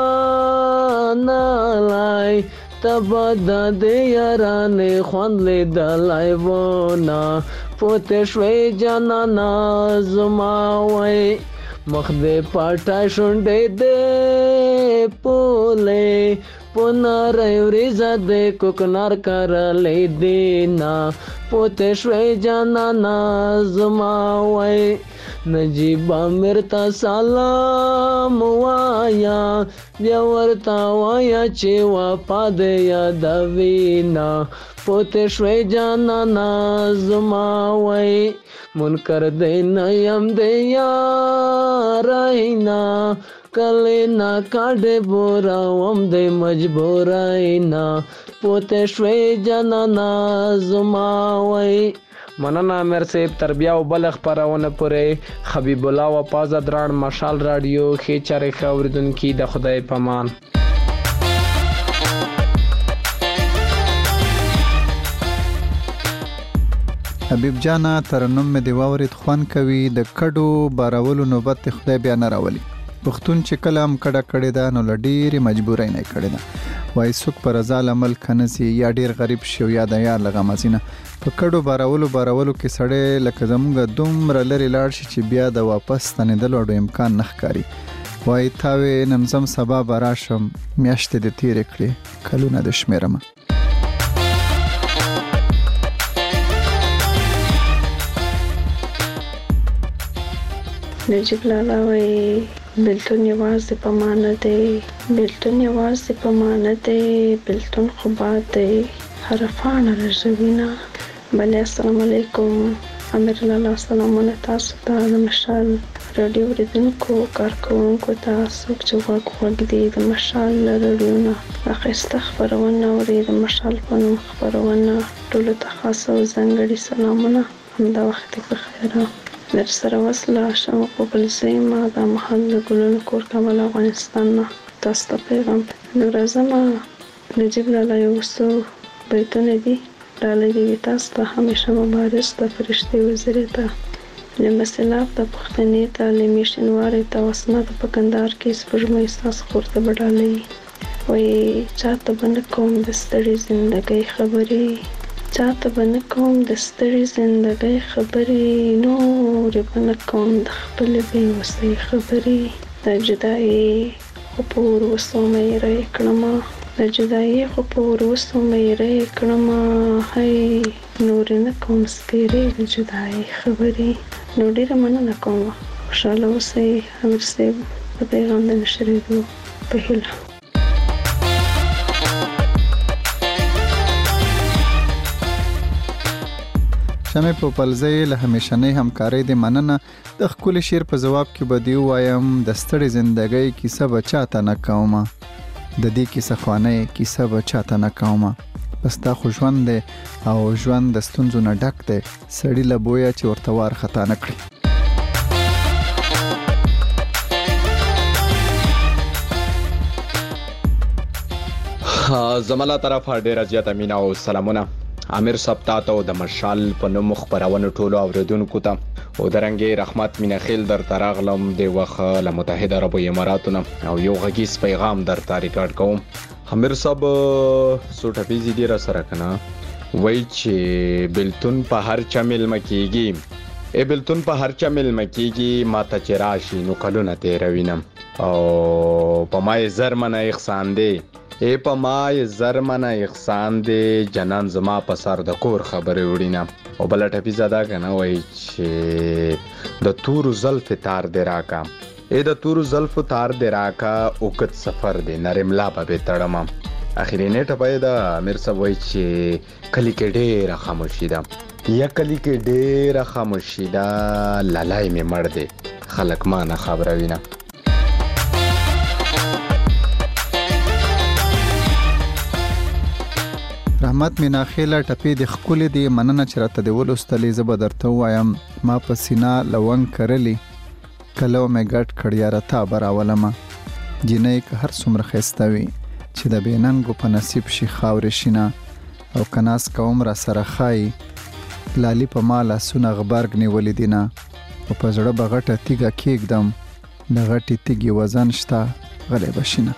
منلی، ته به د دې یارانې خوند لیدلی ونه، پوتې شوی جانانا زما وای. مخ دې پټای شونډې دې پولې، پناری وریزه دې کوکنار کرلی دینا، پوتې شوی جانانا زما وای. نجیب امیر ته سلام وایا، بیا ورته وایا چې وفا دې یادوینا، پوتې شوی جانانا زما وای. منکر دی نه یم دی یاری نه، کلی نه کاډې بوراوم دی مجبوری نه، پوتې شوی جانانا زما وای. مننه امیر صاحب. تر بیا او بل خپرونه پورې حبیب الله وپازه دران مشال رادیو ښې چارې ښه اورېدونکي د خدای پامان. حبیب جانا ترنم مې دی واورید خوند کوي، د کډو بارولو نوبت خدای بیا نه راولي. پښتون چې کله هم کډه کړې ده نو له ډېرې مجبورۍ نه یې کړې ده. وایي څوک په رضا له ملکه نه ځي، یا ډېر غریب شي او یا د یار له غمه ځي نه. په کډو بارولو کې سړی لکه زموږ دومره لرې لاړ شي چې بیا د واپس ستنېدلو اډو امکان نه ښکاري. وایي تاوې نن ځم سبا به راشم، میاشتې دې تېرې کړې کلونه د شمېرمه. نجیب لالا وایي بلتون یوازې په ما نه دی، بلتون یوازې په ما نه دی، بلتون خو باد دی هر پاڼه رژوینه. بله السلام علیکم امیر لالا، سلامونه تاسو ته د مشال راډیو اوریدونکو کارکوونکو ته، څوک چې غوږ دی د مشال راډیو نه اخیسته خپرونه اوري، د مشال په نوم خپرونه ټولو ته خاص او ځانګړي سلامونه. همدا وخت په خیر در سره وصله شم قبل زیمه د محل ګلونو کور کابل افغانستان نه. تاسو ته پیغام. نو راځم نجیب لالا یو څو بیتونه دي ډالۍ دي تاسو ته همیشه مبارز ته فرشتي وزیرې ته لمبه سیلاب ته پښتنې ته لمې شینوارې ته وسنه ته په کندهار کې سپوږمۍ ستاسو کور ته به ډالۍ وایي چاته به نه کوم د ستړې زندګۍ خبرې چاته به نه کوم د ستړې زندګۍ خبرې نورې به نه کوم د خپلې بېوسۍ خبرې د جدایي خو په وروستو مې رایې کړمه د جدایي خو په وروستو مې رایې کړمه هی نورې نه کوم سپېرې د جدایي خبرې. نو ډېره مننه کوم خوشحاله اوسئ امیر صاحب د پیغام د نشرېدو په هیله. شمې په پلزۍ له همیشنۍ همکارۍ د مننه د خپل شعر په جواب کې به دی وایم د ستړي زندګۍ کیسه بچاته نه کومه د دې کیسه خوانې کیسه بچاته نه کومه بس دا خو ژوند دی او ژوند د ستونزو نه ډک دی سړی له بویا چې ورته وار خطا نه کړي. زماله طرف ډیره زیاته مینا او سلامونه امیر صاحب تاسو د مشال په نوم خبرونه ټولو اوریدونکو ته او درنګي رحمت مینا خیل در تراغلم د وخت له متحده عرب اماراتونو او یو غږیز پیغام در ریکارډ کوم. امیر صاحب سوټفیزي دی را سره کنه وای چې بلتون په هر چا مل مکیږي بلتون په هر چا مل مکیږي ماته چراشي نو کلونه تیروینم او په مای زرمنه احسان دی په مای زرمنه احسان دی جنان زما په سر د کور خبرې وړینه او بل ټپی زدا کنه وای چې د تور زلف تار دی راکا د تور زلف تار دی راکا او کت سفر دی نرملا په تړم اخیری نیټه پای دا امیر صاحب وای چې کلی کې ډېر خاموشي ده یا کلی کې ډېر خاموشي ده لالای می مړ دی خلک ما نه خبره وینه. رحمت مینا خیله ټپی د خپل دی مننه چې راته دی ولستلې زب درته وایم ما په سینا لونګ کرلی کلو مې ګټ کړیا رتا براولم جنې که هر څومره خستوي چې د بیننګو په نصیب شي خاور شینا او کناس کوم را سره خای لالی په مالا سونه غبرګ نیولې دینا او په زړه بغټه تیګه کېږدم د غټي تیګي وزن شتا غلې بشینه.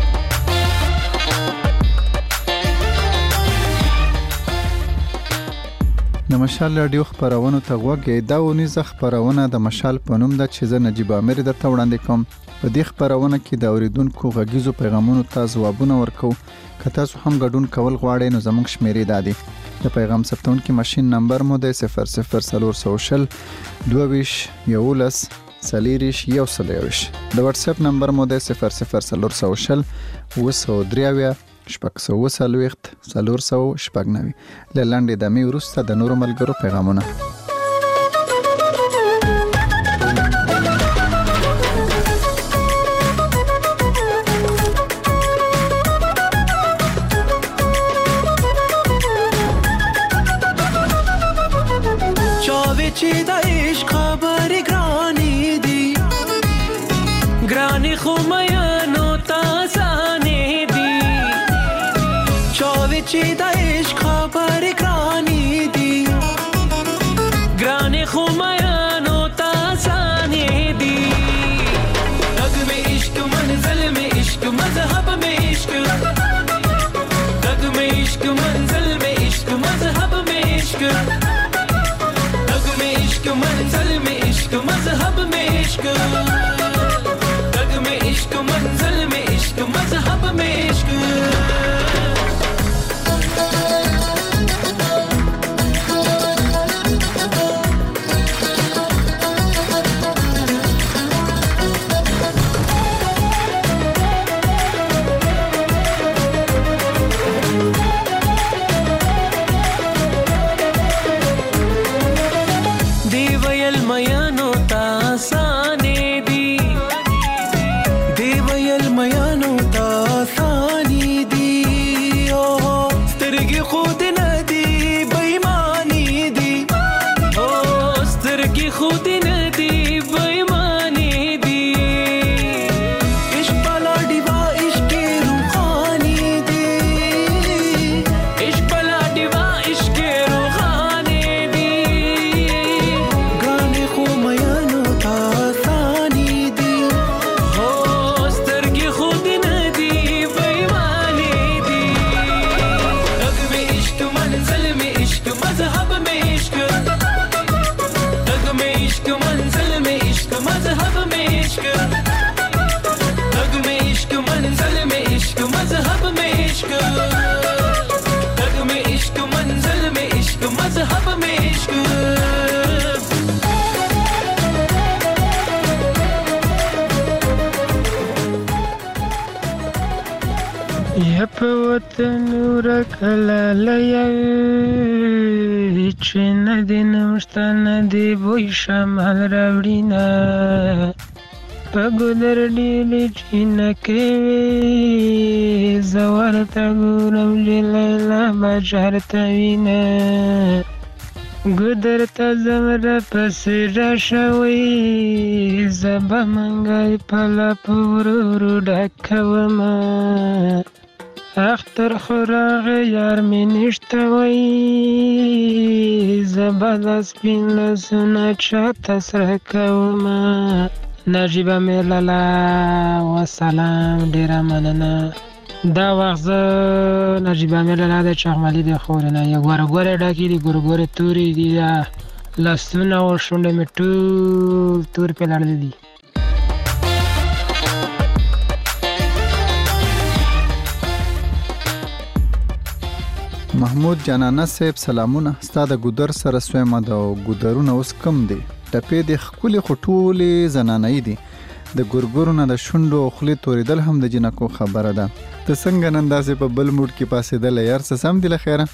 د مشال رادیو خبرونه ته غوږی دا ونیزه خبرونه د مشال په نوم د چې زه نجیب امیر درته وړاندې کوم. په دې خبرونه کې د اوریدونکو غږیزو پیغامونو ته ځوابونه ورکو. که تاسو هم ګډون کول غواړئ نو زموږ شمیرې دادي د پیغام ثبتونکي ماشین نمبر مو د 00 420 22 11 40 121 د واتس اپ نمبر مو د 00 420 203 شپږ سلور سو شپږ نوي للاندې د می ورسته د نورو ملګرو پیغامونه. چاوی چی د عشق خبرې ګرانی دي ګرانی خو میانو تاسانه دي چاوی چی د عشق خبرې ګرانی دي ګرانی خو میانو تاسانه دي دغ میں عشق منزل میں عشق مذہب میں عشق دغ میں عشق منزل میں عشق مذہب میں عشق منزل میں عشق مذہب میں عشق دگ میں عشق منزل میں عشق مذہب میں عشق یا په وطن ورکله لیوي چې نه دی نوشته نه دی بوی شمال راوړینه په ګودر ډیلې چینکې وي زه ورته ګورم چې لیلا به چېرته وینه ګودر ته ځم راپسې راشه وی زه به منګی په لاپو ورو ورو ډکومه اختر خو راغی یار مې نشته وی زه به دا سپین لاسونه چاته سره کومه نجیبه مې لالا وسلام ډېره مننه دا وخت زه نجیبه مې لالا د چغملي د خورې نه یې ګوره ګورې ډکې دي ګوره ګورې تورې دي لاسونه او شونډې مې ټول تور پې لړلې دي محمود جانانه صاحب سلامونه ستا د ګودر سره سویمه د ګودرونه اوس کم دی ټپې د ښکلې خو ټولې زنانه‌یي دي د ګورګورو نه د شونډو او خولې تورېدل هم د جنکو خبره ده ته څنګه نن داسې په بل موډ کې پاسېدلی یار څه سم دي له خیره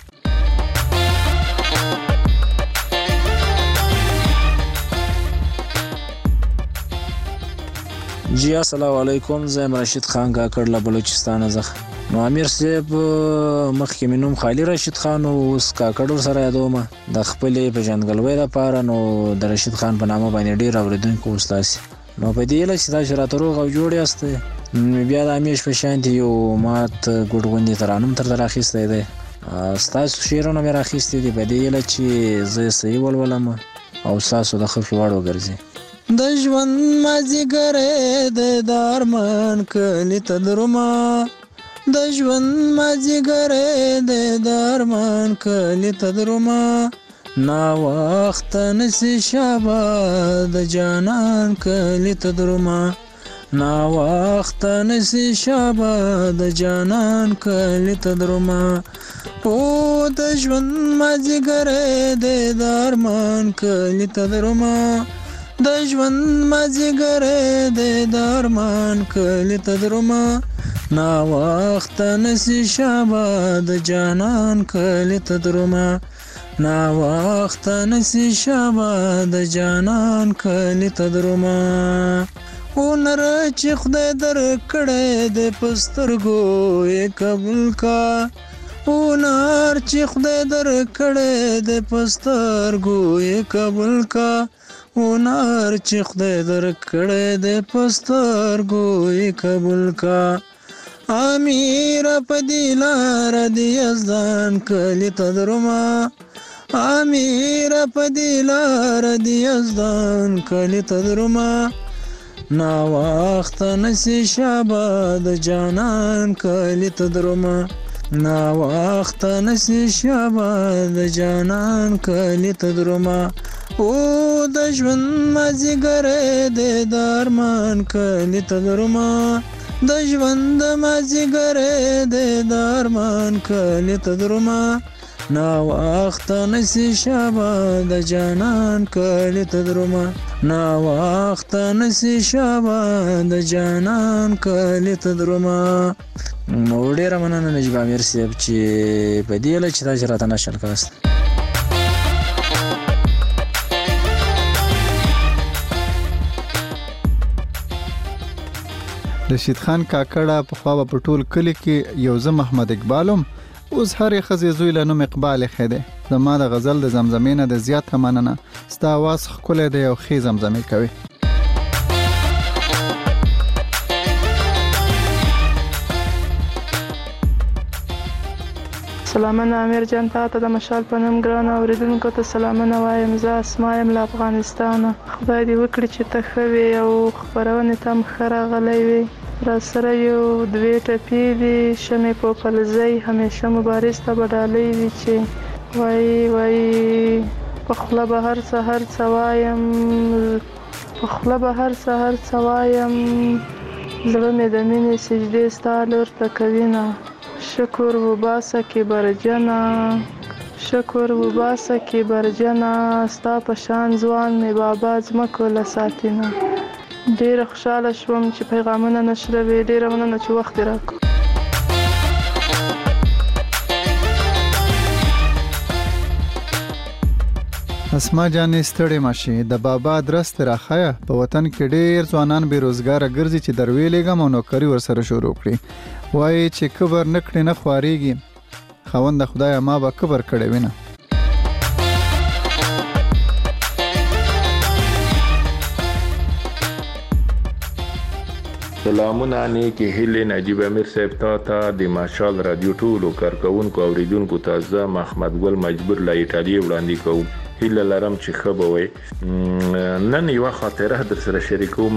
جی السلام علیکم زه یم رشید خان کاکړ له بلوچستان څخه نو امیر صاحب مخکې مې نوم خالي رشید خان او اوس کاکړ ورسره یادوم د خپلې پېژندګلوۍ لپاره نو د رشید خان په نامه باندې ډېر اورېدونکي اوس تاسې نو په دې هیله چې تاسې راته روغ او جوړ یاست بیا د همیش په شانتې یو مات ګوډ غوندې ترانم تر راخیستی دی ستاسو شعرونه مې راخیستي دي په دې هیله چې زه یې صحیح ولولم او ستاسو د ښه وړ وګرځي د ژوند مازیګری دی د ارمان کلي ته درومه د ژوند مازیګری دی د ارمان کلي ته درومه ناوخته نسي شابه د جانان کلي ته درومه ناوخته نسي شابه د جانان کلي ته درومه او د ژوند مازیګری دی د ارمان کلي ته درومه د ژوند مازیګری دی د ارمان کلي ته درومه ناوخته نسي شابه د جانان کلي ته درومه ناوخته نسي شابه د جانان کلي ته درومه هنر چې خدای درکړی دی په سترګو یې قبول کا هنر چې خدای درکړی دی په سترګو یې قبول کا هنر چې خدای درکړی دی په سترګو یې قبول کا امیر په دې لاره د یزدان کلي ته درومه امیر په دې لاره د یزدان کلي ته درومه ناوخته نسي شابه د جانان کلي ته درومه ناوخته نسي شابه د جانان کلي ته درومه او د ژوند مازیګری دی د ارمان کلي ته درومه د ژوند مازیګری دی د ارمان کلي ته درومه ناوخته نسي شابه د جانان کلي ته درومه ناوخته نسي شابه د جانان کلي ته درومه نو ډېره مننه نجیب امیر صاحب چې په دې هیله چې تاسې راته نشل کاست رشید خان کاکړه پخوا په ټول کلي کې یو زه محمد اقبالم اوس هرې ښځې زوی له نوم اقبال ایښی دی زما د غزل د زمزمې نه د زیاته مننه ستا اواز ښکلی دی او ښې زمزمې کوي سلامونه امیر جان ته د مشال په نوم ګران اوریدونکو ته سلامونه وایم زه اسما یم له افغانستانه خدای دې وکړي چې ته ښه وې او خپرونې ته هم ښه راغلی وې راسره یو دوې ټپې دي شمې پوپلزۍ همیشه مبارز ته به ډالۍ وي چې وایي په خوله به هر څه هر څه وایم په خوله به هر څه هر څه وایم زړه مې د مینې سجدې ستا لور ته کوینه شکر وباسه کې برجنه شکر وباسه کې برجنه ستا په شان ځوان مې بابا ځمکو له ساتینه ډېره خوشحاله شوم چې پیغامونه نشروي ډېره مننه چې وخت یې راکړ اسما جانې ستړې ماشي د بابا درس راخیا په وطن کې ډېر ځوانان بیروزګار ګرځي چې درویلېګم او نوکری ورسره شروع کړي وایي چې کبر نکړي نه خوارېږي خاوند خدای ما به کبر کړی وینه سلامونه نیکی هیلې نجیب امیر صاحب ته د ماشال رادیو ټولو کارکونکو اوریدونکو ته زه محمد ګل مجبور له ایټالیا وړاندې کوم هیله لرم چې ښه به وي نن یوه خاطره در سره شریکوم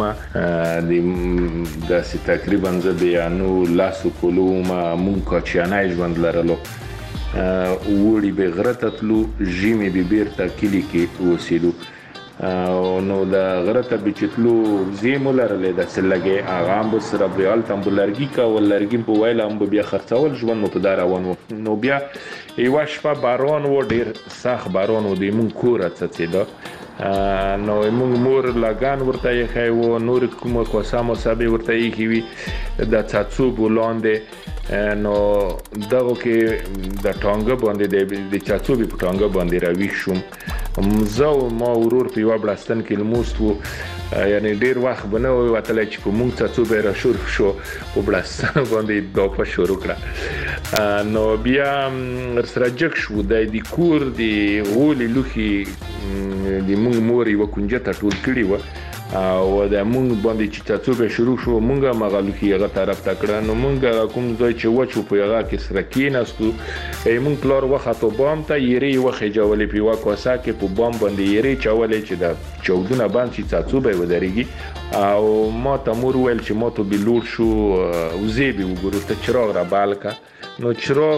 داسې تقریبا زه د یانو لاسو کلو مونږ کوچیانی ژوند لرلو وړي به غره ته تلو ژمې به بیرته کلي کې اوسېدو نو د غره ته به چې تلو وزې مو لرلې داسې لږې هغه هم به سره به هلته هم به لرګي کول لرګي په ویله هم به بیا خرڅول ژوند مو په دا روان و نو بیا یوه شپه باران و ډېر سخت باران و د مونږ کوره څڅېده نو مونږ مور لګان ورته ایښی و نور کومه کوسه موسه به ورته ایښي وي د څاڅوبو لاندې نو دغو کې د ټانګه باندې د چاڅوبې په ټانګه باندې راویښ شوم زه او ما ورور په یوه بړستن کې لموست وو یعنی ډېر وخت به نه وتلی چې په مونږ څاڅوبی را شروع شو په بړستن باندې داپه شروع کړه نو بیا ورسره جګ شو د کور د غولې لوښي د مونږ مور یوه کونجه ته ټول کړي وه او د مونږ باندې چې څاڅوبی شروع شو مونږ هم هغه لوښي هغه طرف ته کړه نو مونږ کوم ځای چې وچ و په هغه کې سره کېناستو مونږ پلار وختو بام ته یېرې یې وخېجولې په یوه کوسه کې په بام باندې یېرې چولې چې د چودونه باندې چې څاڅوبی ودرېږي او ما ته مور وویل چې ما ته به لوړ شو وزې به وګورو ته چراغ را بال که نو چراغ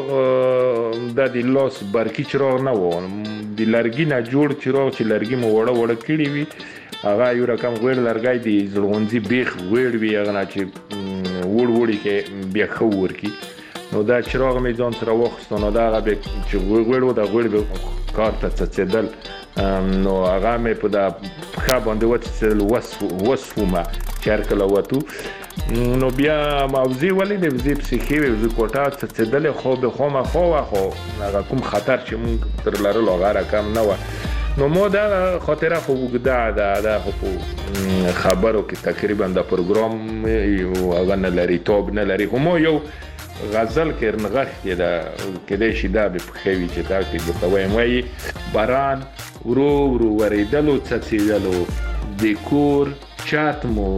دا د لاس برقي چراغ نه و د لرګي نه جوړ چراغ چې لرګي مو وړه وړه کړي وي هغه یو رقم غوړ لرګی د زړغونځي بیخ غوړ وي هغه نه چې وړ وړي کې بیا ښه ورکي نو دا چراغ مې ځان سره واخیستو نو دا هغه چې غوړ و دا غوړ به کار ته څڅېدل نو هغه مې په دا پښه باندې وڅڅېدل وسومه چې هر کله وتو نو بیا ما وزې ولیدې وزې پسې ښې وې وزې کوټه څڅېدلې خو به خامخا وه خو هغه کوم خطر چې مونږ تر لرلو هغه رقم نه وه نو ما دا خاطره خو اوږده ده دا خو په خبرو کې تقریبا د پروګرام هغه نه لري توب نه لري خو ما یو غزل کې نغښتې ده کیدای شي دا به پښې وي چې دا کې درته وایم وایي باران ورو ورو ورېدلو څڅېدلو د کور چت مو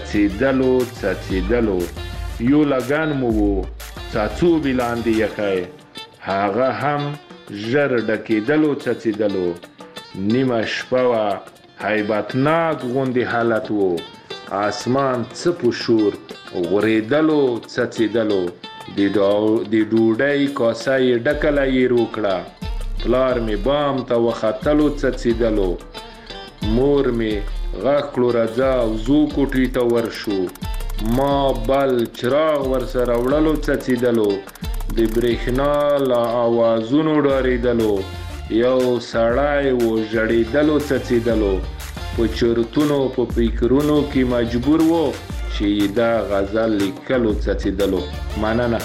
څڅېدلو یو لګن مو و څاڅوبې لاندې یخی هغه هم ژر ډکېدلو څڅېدلو نیمه شپه وه هیبتناک غوندې حالت و اسمان څه په شور غورېدلو څڅېدلو د ډوډۍ کاسه یې ډکله یې روکړه پلار مې بام ته وختلو څڅېدلو مور مې غږ کړو راځه او زو کوټې ته ورشو ما بل چراغ ورسره وړلو څڅېدلو د برېښنا له اوازونو ډارېدلو یو سړی و ژړېدلو څڅېدلو په چرتونو په فکرونو کې مجبور و چې دا غزل لیکلو څڅېدلو مننه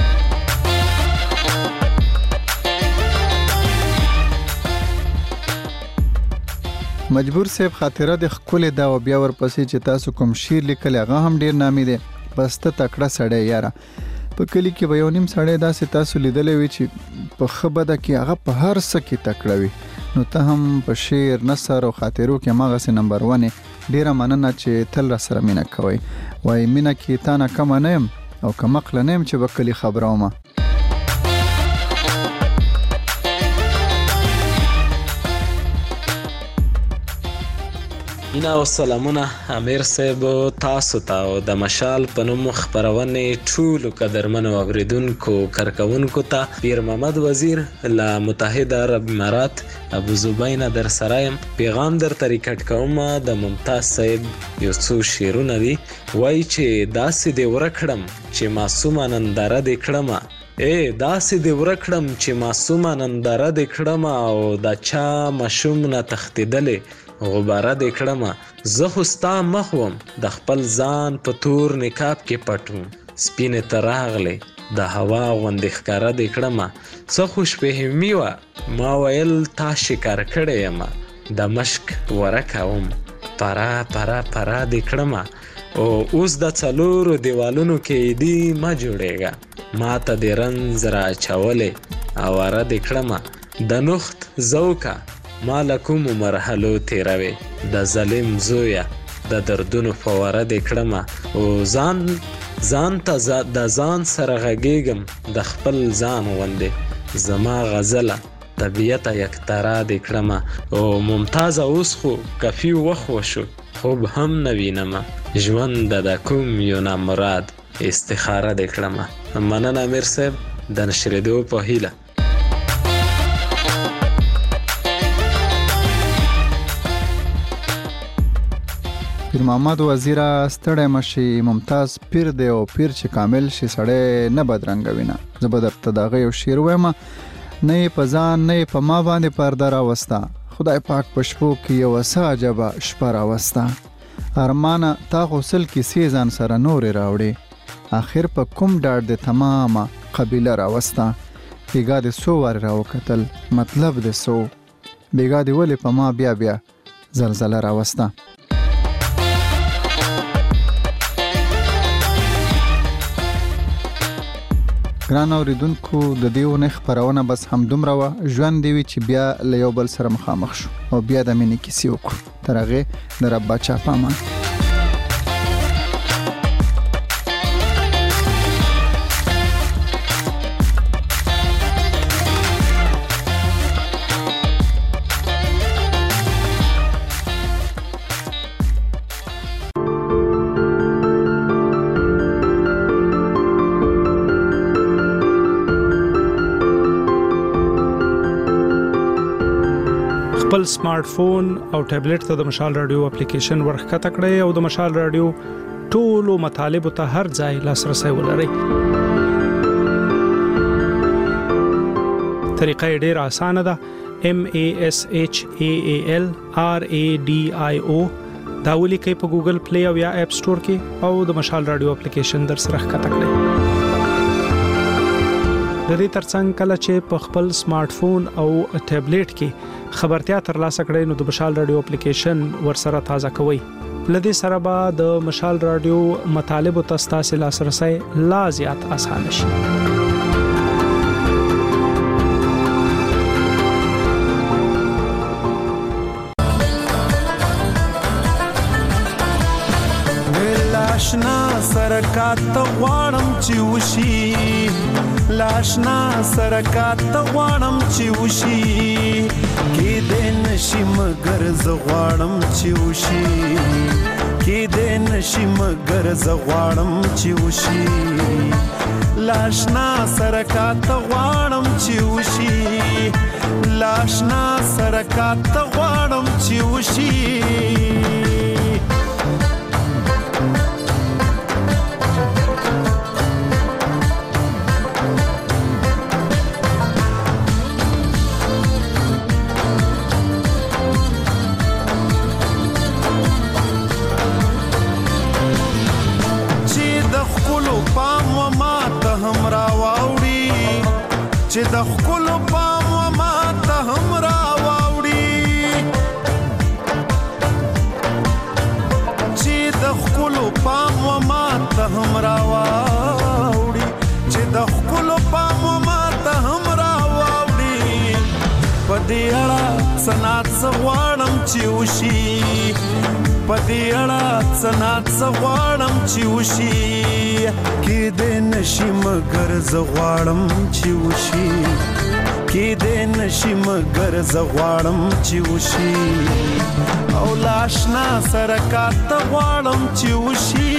مجبور صاحب خاطره د ښکلې ده او بیا ورپسې چې تاسو کوم شعر لیکلی هغه هم ډېر نامي دی بس ته تکړه سړی یاره په کلي کې به یو نیم سړی داسې تاسو لیدلی وي چې په ښه بده کې هغه په هر څه کې تکړه وي نو ته هم په شعر نثر او خاطرو کې هماغسې نمبر 1 ډېره مننه چې تل را سره مینه کوئ وایي مینه کې تا نه کمه نه یم او کمقله نه یم چې به کلي خبره ومه مینا او سلامونه امیر صاحب تاسو ته او د مشال په نوم خپرونې ټولو قدرمنو اوریدونکو کارکونکو ته پیر محمد وزیر له متحده عرب امارات ابو زبینه در سره یم پیغام درته ریکارډ کوم د ممتاز صاحب یو څو شعرونه دي وایي چې داسې دې ورکړم چې معصومه ننداره دې کړمه داسې دې ورکړم چې معصومه ننداره دې کړمه او د چا مشوم نه تښتېدلې غباره دې کړمه زه خو ستا مخ وم د خپل ځان په تور نقاب کې پټ وم سپینې ته راغلې د هوا غوندې ښکاره دې کړمه څه خوشفهمي وه ما ویل تا شکار کړی یمه د مشک ورکوم پرا پرا پرا دې کړمه او اوس د څلورو دیوالونو کې دې ما جوړېږه ما ته دې رنځ را اچولې اواره دې کړمه د نخت ذوقه ما له کومو مرحلو تېروې د ظالم زویه د دردونو فواره دې کړمه او ځان ته د ځان سره غږېږم د خپل ځان غوندې زما غزله طبیعته یکترا دې کړمه او ممتازه اوس خو کفي وخت وشو خوب هم نه وینمه ژوند د کوم یو نامراد استخاره دې کړمه مننه امیر صاحب د نشرېدو په هیله پیر محمد وزیره ستړی مشي ممتاز پیر دی او پیر چې کامل شي سړی نه بدرنګوي نه زه به درته د هغه یو شعر وایم نه یې په ځان نه یې په ما باندې پرده راوسته خدای پاک په شپو کې یو څه عجبه شپه راوسته ارمانه تا غسل کیسې ځان سره نورې راوړې آخر په کوم ډاډ د تمامه قبیله راوسته بیګا دې څو وارې راوکتل مطلب دې څو بیګا دې ولې په ما بیا بیا زلزله راوسته ګران اوریدونکو د دې ونې خپرونه بس همدومره وه ژوند دې وي چې بیا له یو بل سره مخامخ شو او بیا د مینې کیسې وکړو تر هغې د رب باچا په امان خپل سمارټ فون او ټابلیټ ته د مشال رادیو اپلیکیشن ورښکته کړئ او د مشال رادیو ټولو مطالبو ته هر ځای لاسرسي ولرئ. طریقه ډېره اسانه ده. MASHAALRADIO دا ولیکئ په ګوګل پلی او یا اپ سٹور کې او د مشال رادیو اپلیکیشن در سره ښکته کړئ. د دې ترڅنګ کله چې په خپل سمارټ فون او ټابلیټ کې خبرتیا ترلاسه کړئ نو د مشال رادیو اپلیکیشن ورسره تازه کوئ. لدې سره به د مشال رادیو مطالبو ته ستاسو لاسرسي لا زیات اسانه شي. لاشنا سرکات غواړم چې وشي لاشنا سرکات غواړم چې وشي کې دې نشي مگر ز غواړم چې وشي کې دې نشي مگر ز غواړم چې وشي لاشنا سرکات غواړم چې وشي لاشنا سرکات غواړم چې وشي چې د خپل پام و ما ته هم راوړي چې د خپل پام و ما ته هم راوړي چې د خپل پام و ما ته هم راوړي په دې اړه سنات غواړم چې وشي په دې اړه سنات غواړم چې وشي کې دې نشي مگر ز غواړم چې وشي کې دې نشي مگر ز غواړم چې وشي او لاشنا سرکات غواړم چې وشي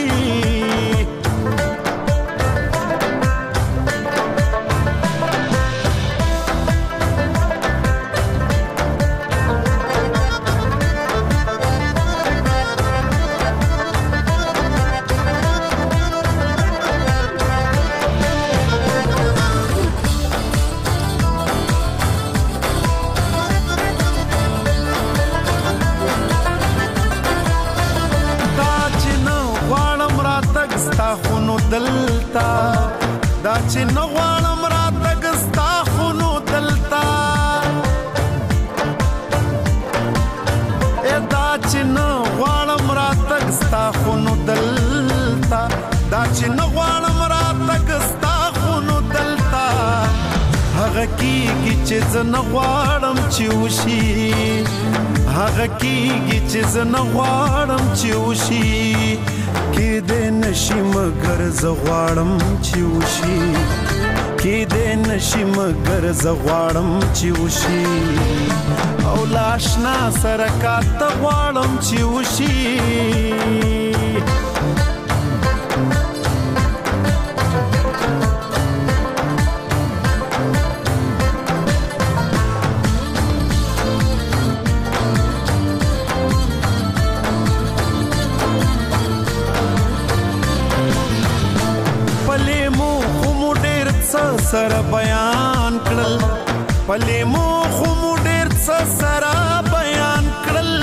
دا چې نه غواړم راتګ ستا خونو دلتا راتګ ستا خو نو دلتا دا چې نه غواړم راتګ ستا خو نو دلتا هغه کیږي چې زه نه غواړم چې وشي هغه کیږي چې زه نه غواړم چې وشي کېدی نشي مګر زه غواړم چې وشي کېدی نشي مګر زه غواړم چې وشي او له اشنا سره کاته غواړم چې وشي سره بیان کړل پلې مو خو مو ډېر څه سره بیان کړل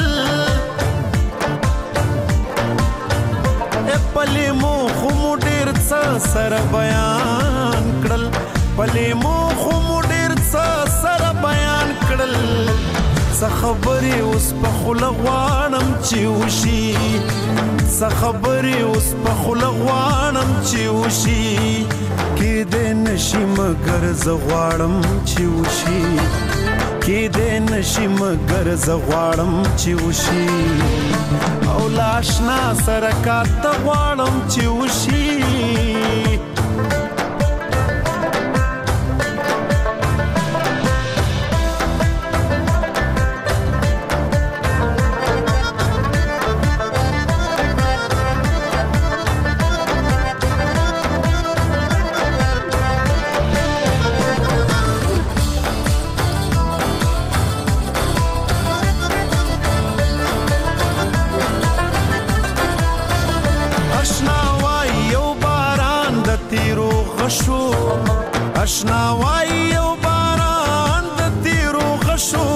پلې مو خو مو ډېر څه سره بیان کړل پلې مو خو مو ډېر څه سره بیان کړل څه خبرې اوس په خوله غواړم چې وشي څه خبرې اوس په خوله غواړم چې وشي کېدی نشي مګر زه غواړم چې وشي کېدی نشي مګر زه غواړم چې وشي او له اشنا سره کاته غواړم چې وشي اشنا وای یو باران د تیرو غشو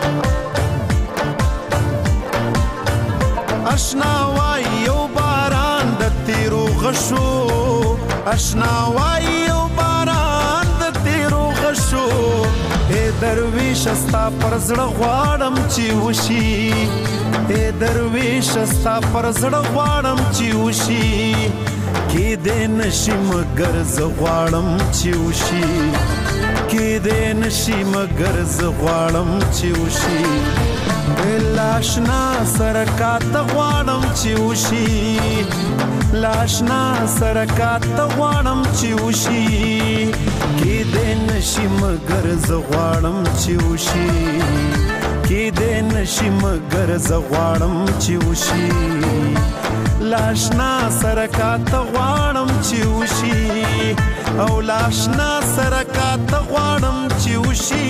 اشنا وای یو باران د تیرو غشو اشنا وای یو باران د تیرو غشو اے درویش استا پر زړه غواړم چې وشي اے درویش استا پر زړه غواړم چې وشي کېدی نشي مګر زه غواړم چې وشي کېدی نشي مګر زه غواړم چې وشي له اشنا سره کاته غواړم چې وشي له اشنا سره کاته غواړم چې وشي کېدی نشي مګر زه غواړم چې وشي کېدی نشي مګر زه غواړم چې وشي لاشنا سره کاته غواړم چې وشي او لاشنا سره کاته غواړم چې وشي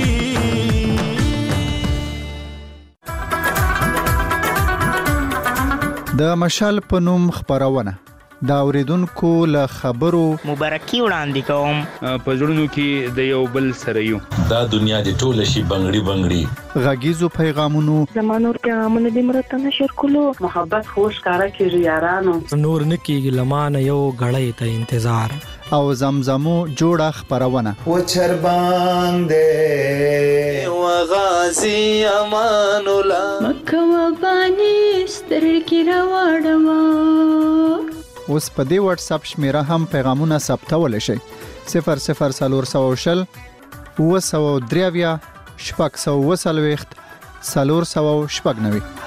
د مشال په نوم خبرونه دا اوریدونکو له خبرو مبارکي وړاندې کوم په زړونو کې د یو بل سره یو دا دنیا د ټوله شي بنگړي بنگړي غږیزو پیغامونو زمانور پیغامونه د مرته نشر کولو محبت خوش کارا کیږي یارانو نور نکیږي لمانه یو غړې ته انتظار او زمزمو جوړه خبرونه و چربان دې و غازی امان الله مکه و بانی سترګې راوړما اوس په دې واتس اپ شمیره هم پیغامونه ثبتول شي 00400 و 3 شپږ 490